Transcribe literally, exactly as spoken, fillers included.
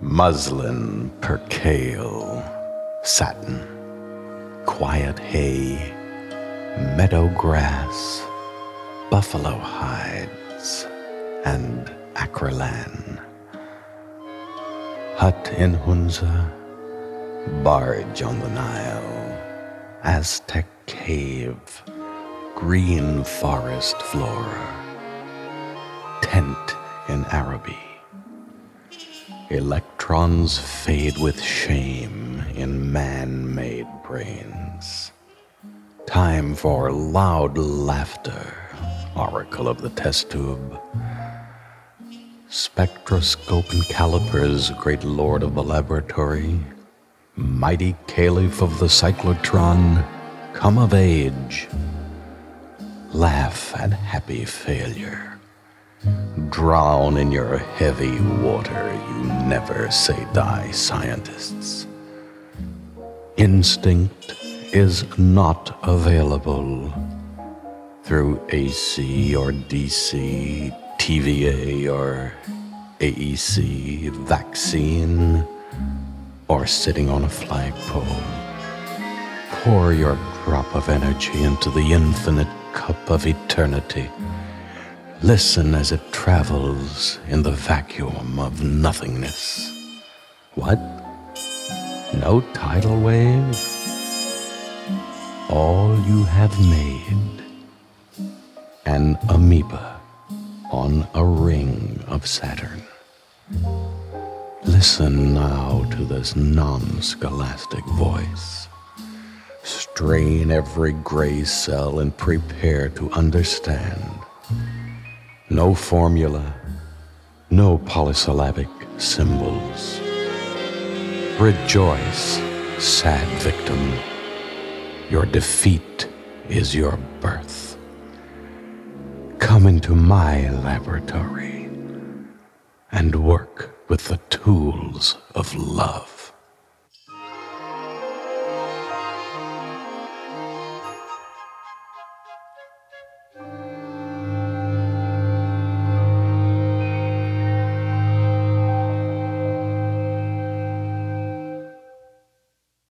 Muslin, percale, satin, quiet hay, meadow grass, buffalo hides, and acrylan. Hut in Hunza, barge on the Nile, Aztec cave, green forest flora, tent in Araby. Electrons fade with shame in man-made brains. Time for loud laughter, oracle of the test tube. Spectroscope and calipers, great lord of the laboratory. Mighty caliph of the cyclotron, come of age. Laugh at happy failure. Drown in your heavy water, you never say die scientists. Instinct is not available through A C or D C, T V A or A E C, vaccine, or sitting on a flagpole. Pour your drop of energy into the infinite cup of eternity. Listen as it travels in the vacuum of nothingness. What? No tidal wave? All you have made, an amoeba on a ring of Saturn. Listen now to this non-scholastic voice. Strain every gray cell and prepare to understand. No formula, no polysyllabic symbols. Rejoice, sad victim. Your defeat is your birth. Come into my laboratory and work with the tools of love.